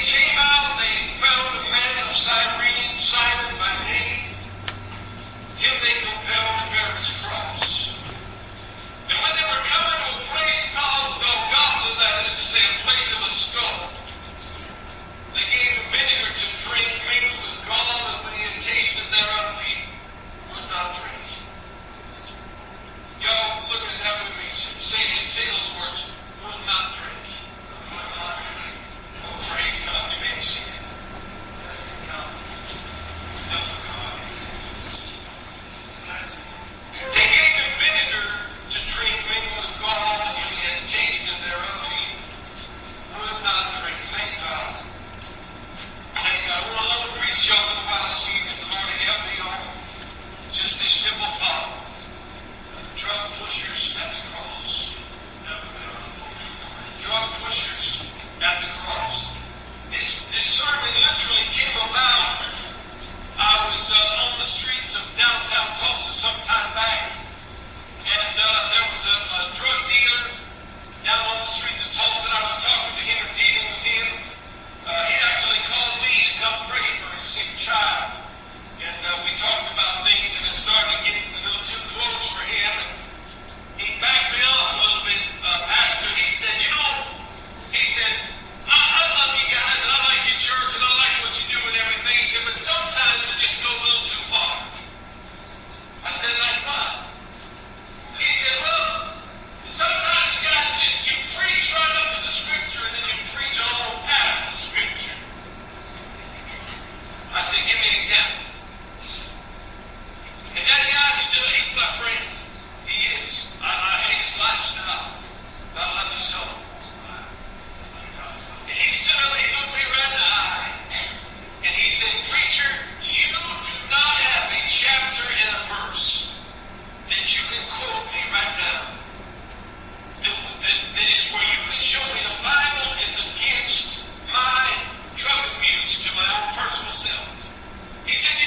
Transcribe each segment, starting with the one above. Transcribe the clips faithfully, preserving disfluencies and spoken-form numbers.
came out, they found a man of Cyrene, Simon by name. Him they compelled to bear his cross. And when they were coming to a place called Golgotha, that is to say, a place of a skull, they gave him vinegar to drink mingled with gall, and when he had tasted thereof, he would not drink. Y'all look at that with me. Say, say those words. Would not drink. Would not drink. Oh, praise God. You may see it. That's the God. That's the God. They gave him vinegar to drink mingled with gall, and when he had tasted thereof, he would not drink. Thank God. Thank God. I want to preach y'all in the Bible this evening. The Lord help me on just this simple thought. Drug pushers at the cross. Drug pushers at the cross. This, this sermon literally came about. I was uh, on the streets of downtown Tulsa some time back, and uh, there was a, a drug dealer down on the streets of Tulsa, and I was talking to him and dealing with him. Uh, he actually called me to come pray for his sick child. And uh, we talked about things, and it started getting a little too close for him. And he backed me off a little bit, uh, Pastor. He said, you know, he said, I, I love you guys, and I like your church, and I like what you do and everything. He said, but sometimes you just go a little too far. I said, like what? He said, well, sometimes you guys just, you preach right up to the Scripture, and then you preach all past the Scripture. I said, give me an example. And that guy still, he's my friend. He is. I, I hate his lifestyle. God love his soul. And he stood up and he looked me right in the eye. And he said, preacher, you do not have a chapter and a verse that you can quote me right now. That, that, that is where you can show me the Bible is against my drug abuse to my own personal self. He said,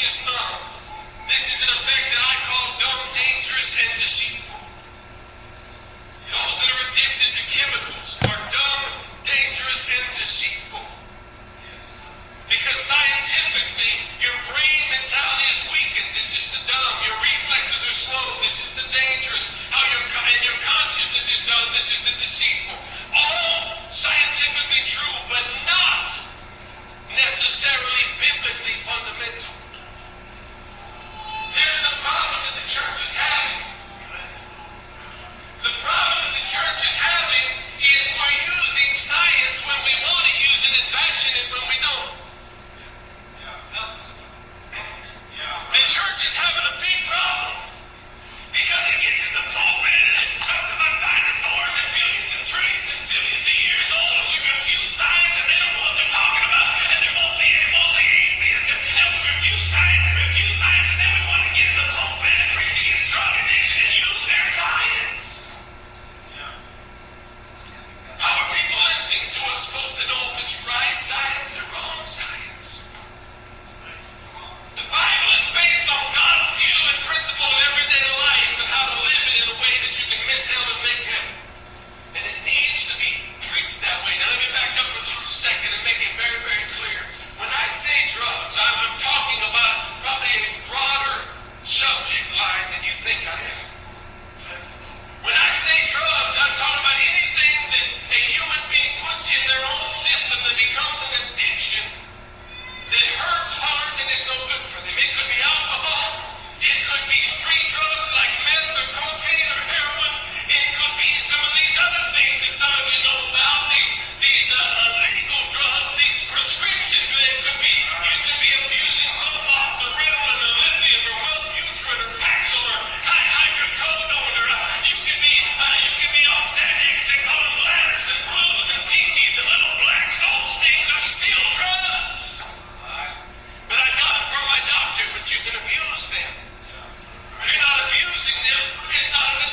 is numbed. This is an effect that I call dumb, dangerous, and deceitful. Those that are addicted to chemicals are dumb, dangerous, and deceitful. Because scientifically, your brain mentality is weakened. This is the dumb. Your reflexes are slow. This is the dangerous. How your and your consciousness is dumb. This is the deceitful. All scientifically true, but not necessarily biblically fundamental. There's a problem that the church is having. The problem that the church is having is we're using science when we want to use it as passionate when we don't. The church is having a big problem because it gets in the pulpit and talks about dinosaurs and billions and trillions and zillions of years old, and we refute science and they don't know what they're talking about, and they're mostly, mostly atheists, and, and we refute science and refute science, and then we want to get in the pulpit and preach against drug addiction and use their science. How are people listening to us supposed to know if it's right science or wrong science? The Bible is based on God's view and principle of everyday life and how to live it in a way that you can miss hell and make heaven. And it needs to be preached that way. Now let me back up for just a second and make it very, very clear. When I say drugs, I'm, I'm talking about probably a broader subject line than you think I am. When I say drugs, I'm talking about anything that a human being puts in their own system that becomes an addiction that hurts, harms, and is no good for them. It could be alcohol. It could be street drugs like meth or cocaine or heroin. It could be some of these other things that some of you know about, these, these uh, illegal drugs, these prescriptions. It could be, you could be abusing Zoloft or Ritalin or lithium or Wellbutrin or Paxil or hydrocodone or uh, you could be, uh, you could be on Xanax and golden ladders and blues and peaches and little blacks. Those things are still drugs. But I got it from my doctor, but you can abuse them. If you're not abusing them, it's not an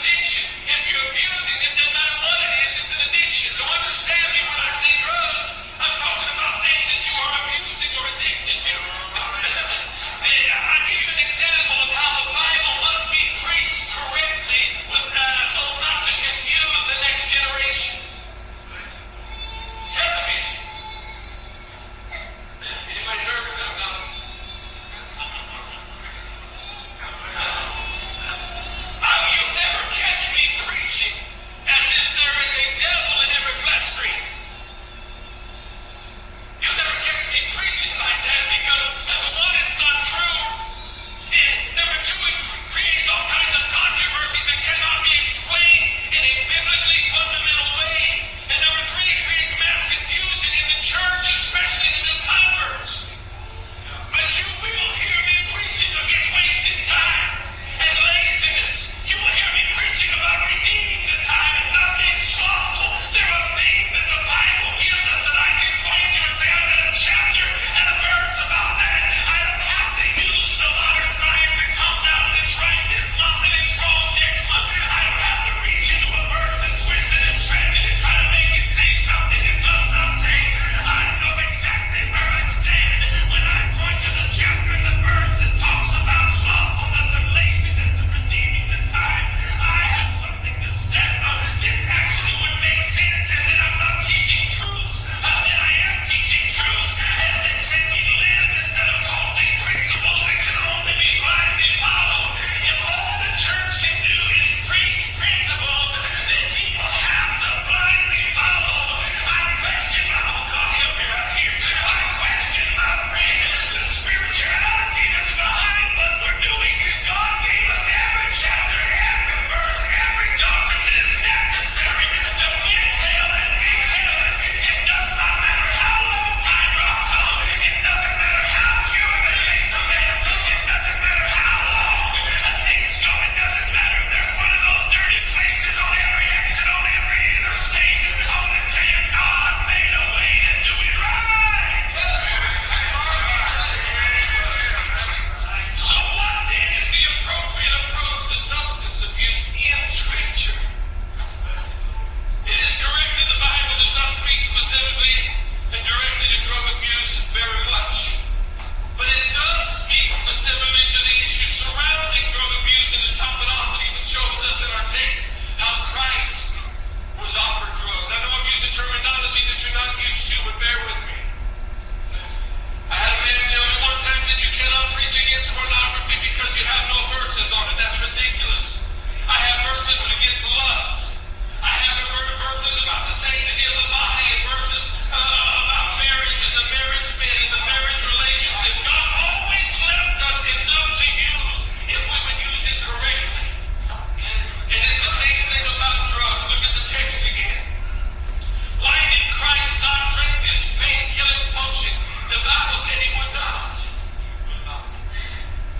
against pornography because you have no verses on it. That's ridiculous. I have verses against lust. I have verses about the sanctity of the body and verses uh, about marriage and the marriage bed and the marriage relationship. God always left us enough to use if we would use it correctly. And it's the same thing about drugs. Look at the text again. Why did Christ not drink this pain-killing potion? The Bible said he would not.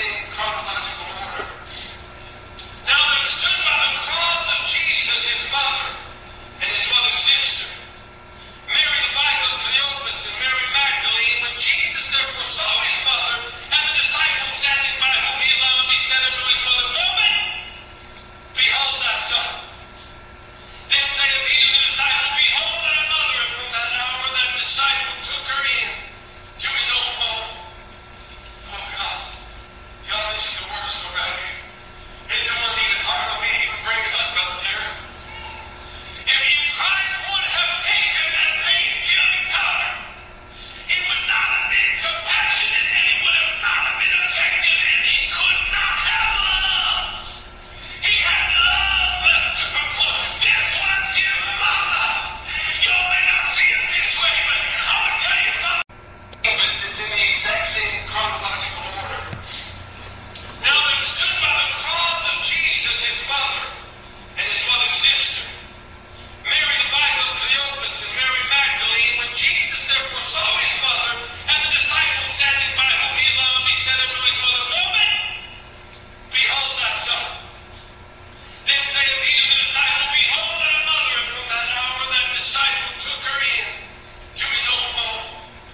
same chronological order. Now there stood by the cross of Jesus his mother and his mother's sister, Mary the wife of Cleopas and Mary Magdalene. When Jesus therefore saw his mother and the disciples standing by whom he loved, he said unto his mother, Woman, behold thy son. Then saith he to the disciple, Behold thy mother. And from that hour that disciple took her in to his own home. Oh God, God, this is the worst one right here. Is there one even hard on me to even bring it up, Brother Terry? If, if Christ would have taken that pain-killing powder, he would not have been compassionate, and he would have not have been effective, and he could not have loved. He had love left to perform. This was his mother. Y'all may not see it this way, but I want to tell you something. It's in the exact same chronological order. Now there stood by the cross of Jesus his mother and his mother's sister, Mary the wife of Cleopas and Mary Magdalene. When Jesus therefore saw his mother and the disciples standing by whom he loved, he said unto his mother, Woman, behold thy son. Then saith he to the disciple, Behold thy mother. And from that hour that disciple took her in to his own home.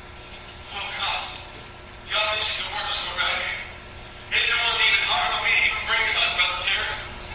Oh God, God, this is the worst one right here. Is there one even hard on me to even bring it up, Brother Terry?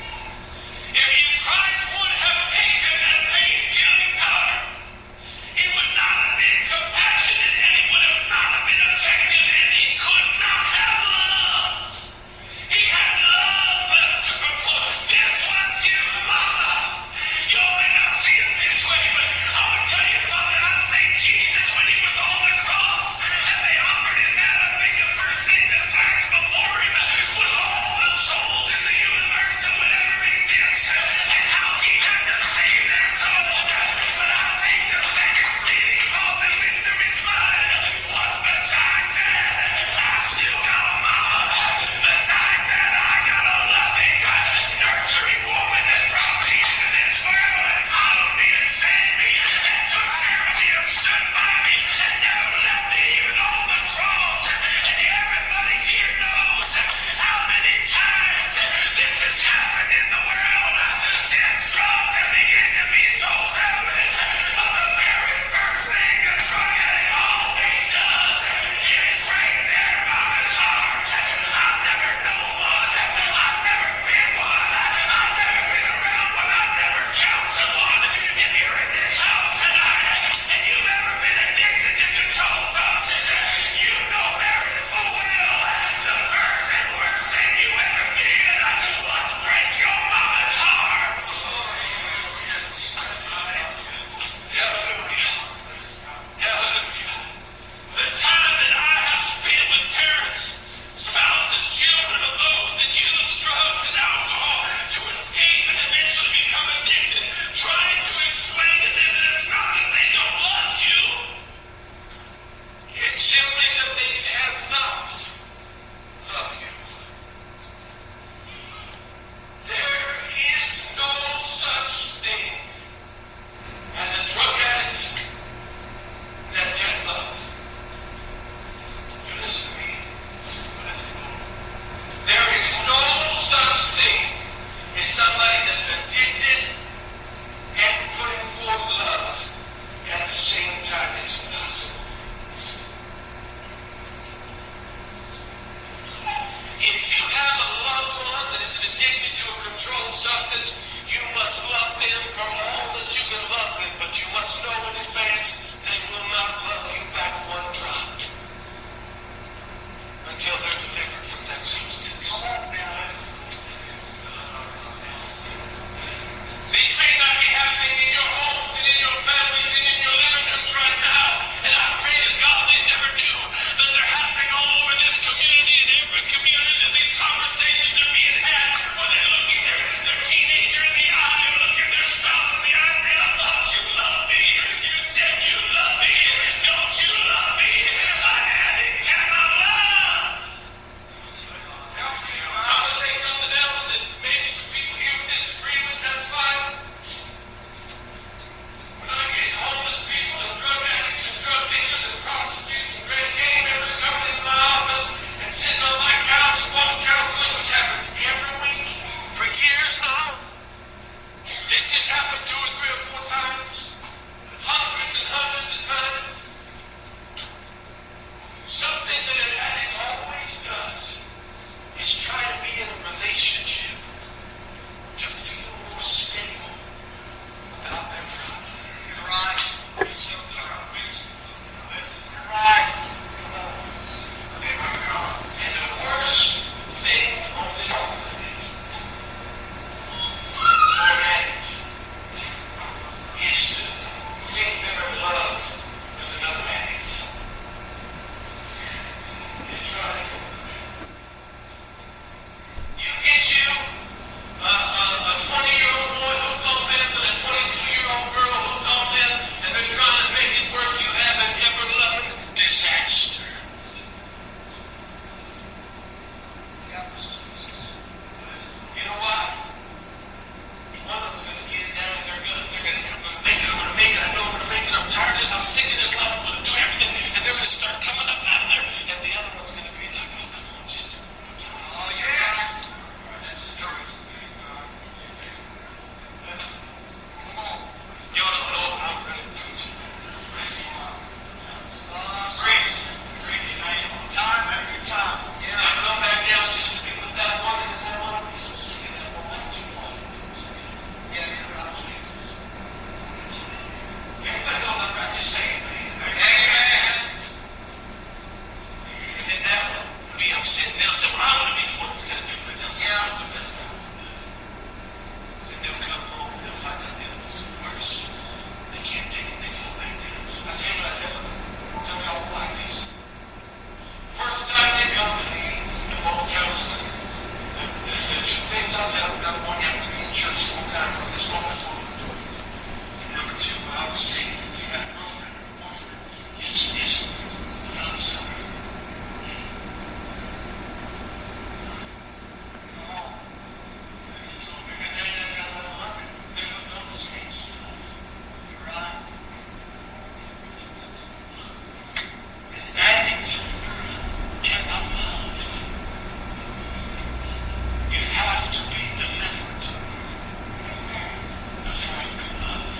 If, if Christ would have taken that pain-killing powder, he would not have been compassionate, and he would have not have been effective, and he could not have loved. He had love left to perform. This was his mother. Y'all may not see it this way, but I want to tell you something. I think Jesus, when he was on the cross and they offered him that, I think the first thing that flashed before him was all the souls in the universe that would ever exist and how he had to save their souls. But I think the second fleeting thought that went through his mind was, besides that, I still got a mama. Besides that, I got a loving, nurturing woman that brought me into this world and followed me and fed me and took care of me and stood by me and never left me even on the cross. And everybody here knows how many times this has happened in the world since drugs have begun to be so prevalent. The very first thing a drug addict always does is break their mama's heart. I've never known one. I've never been one. I've never been around one. I've never counseled one. If you're in this house tonight and you've ever been addicted to controlled substances, you know very full well the first and worst thing you ever did was break your mama's heart. Hallelujah. Hallelujah. The time that I have spent with parents, spouses, children of those that use drugs and alcohol to escape and eventually become addicted, trying to explain to them that it's not that they don't love you. It's simply that they cannot love you. There is no such thing as a drug addict that can love. You listen to me. There is no such thing as somebody that's addicted and putting forth love at the same time. It's impossible. If you have a loved one that is addicted to a controlled substance, you must love them from all that you can love them, but you must know in advance they will not love you back one drop until they're delivered from that substance. These may not be happening in your homes and in your families and in your living rooms right now, and I pray to God they never do, that they're happening all over this community and every community, that these conversations are being had when they're looking their, their teenager in the eye or looking their spouse in the eye and say, I thought you loved me. You said you loved me. Don't you love me? An addict cannot love. You know why? One of them's going to get it down in their guts. They're going to say, I'm going to make it, I'm going to make it, I know I'm going to make it, I'm tired of this, I'm sick of this life, I'm going to do everything. And they're going to start coming up out of there. And the other one's going to be like, oh, come on, just do it. Oh, yeah. That's the truth. Come on. You don't know I'm really preaching. Preach. Preach. Time after time. Yeah. I come back down just to be with that one and that one. So sick of that one. Why don't you fall? Yeah, you're right. Everybody knows I'm right. Just say it, man. Amen. And then that one will be upset. And they'll say, well, I want to be the one that's going to do it. They'll say, yeah. I'm the best time. Then they'll come home and they'll find out the other one's worse. They can't take it. They fall back down. I tell you what I tell them. Tell me all like this. First time they come to me, the moral counseling. The, the, the two things I'll tell them. Number one, you have to be in church full time from this moment forward. And number two, I will say, if you got a girlfriend or a boyfriend, yes, yes, love somebody. Come on. And then I got a hundred. They're going to know the same stuff. You're right. An addict cannot love. You have to be delivered before you can love.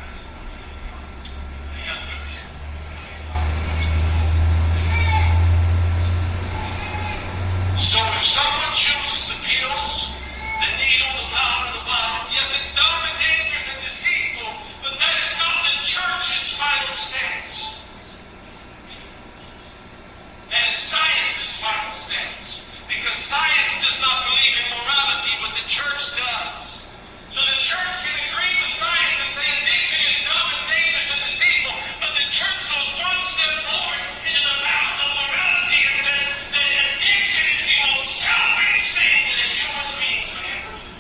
So if someone chooses the pills, the needle, the powder, the bottle, yes, it's dumb and dangerous and deceitful, but that is not the church's final stance. And science's final stance. Because science does not believe in morality, but the church does. So the church can agree with science and say addiction is dumb and dangerous and deceitful, but the church goes one step forward into the bounds of morality and says that addiction is the most selfish thing that a human being could ever do.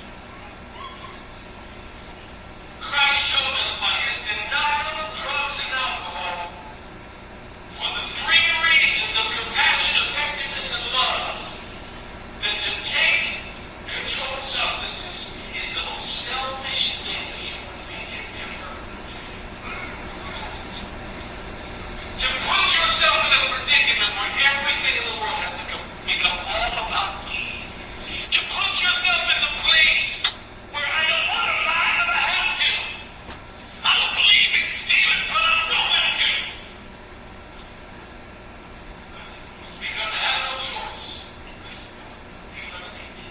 Christ showed us by his denial of drugs and alcohol for the three reasons of compassion, effectiveness, and love, that to take controlled substances is the most selfish thing a human being can ever do. To put yourself in a predicament where everything in the world has to come, become all about me. To put yourself in the place where I don't want to lie, but I have to. I don't believe in stealing, but I'm going to. Because I have no choice. These are the things.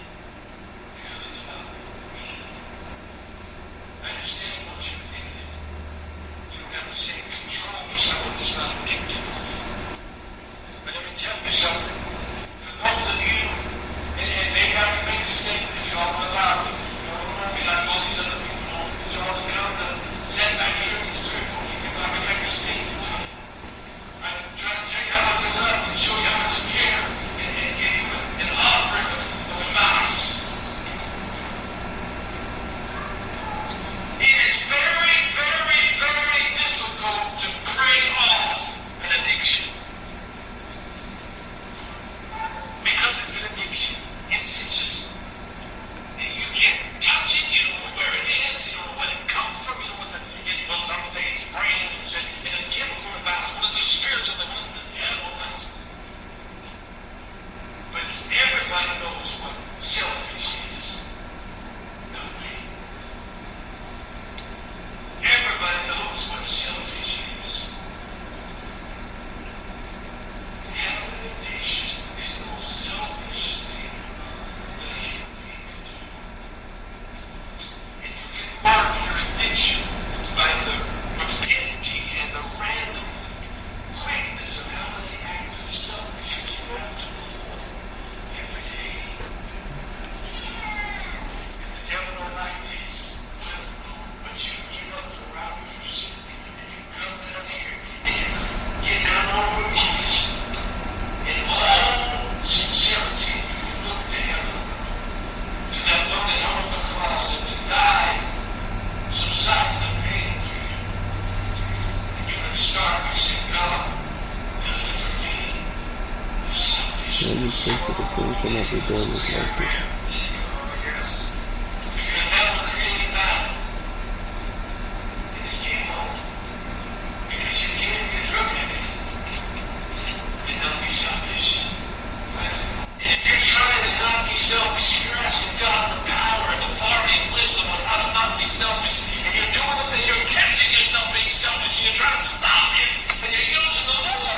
not be doing this like this. Because that will create battle. It's game over. Because you can't get rid of it and not be selfish. If you're trying to not be selfish, you're asking God for power and authority and wisdom on how to not be selfish. And you're doing it and you're catching yourself being selfish and you're trying to stop it and you're using the Lord.